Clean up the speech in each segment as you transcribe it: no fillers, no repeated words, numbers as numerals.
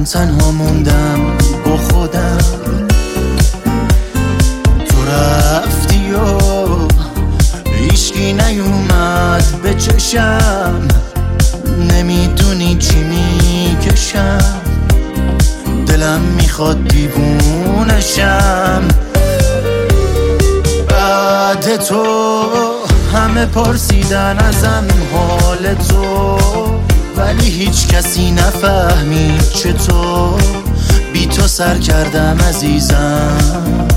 تنها موندم با خودم. تو رفتی و هیچکی نیومد به چشم، نمیدونی چی میکشم، دلم میخواد دیوونشم. بعد تو همه پرسیدن ازم حال تو، ولی هیچ کسی نفهمید چطور بی تو سر کردم عزیزم.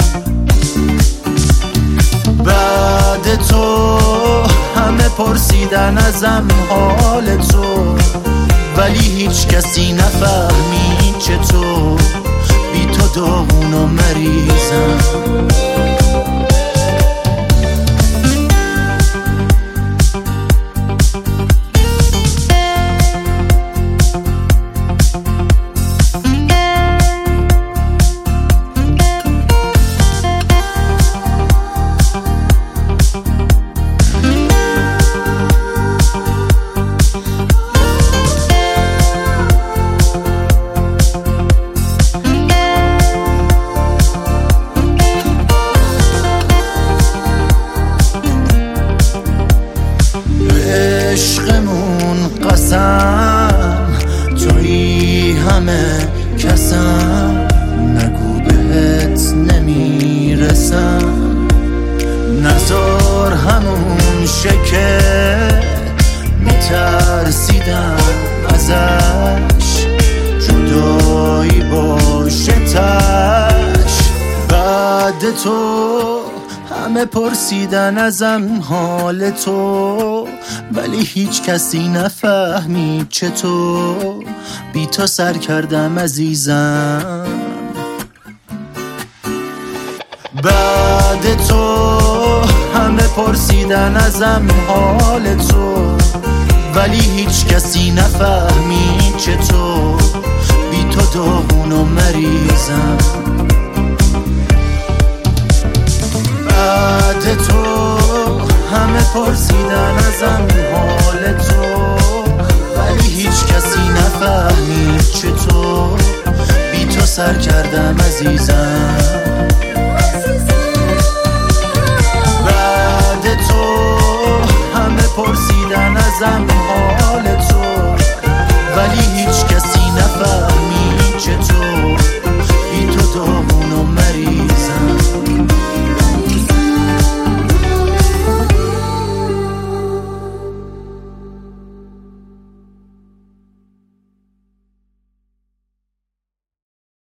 بعد تو همه پرسیدن ازم حال تو، ولی هیچ کسی نفهمید چطور بی تو داغون و مریضم. عشقمون قسم توی همه کسم، نگو بهت نمیرسم، نزار همون شکه میترسیدم ازش، جدایی باشه تش. بعد تو همه پرسیدن ازم حال تو، ولی هیچ کسی نفهمید چطور بی تو سر کردم عزیزم. بعد تو همه پرسیدن ازم حال تو، ولی هیچ کسی نفهمید چطور بی تو داغون و مریضم. بعد تو همه پرسیدن ازم حال تو، ولی هیچ کسی نفهمید چطور بی تو سر کردم عزیزم.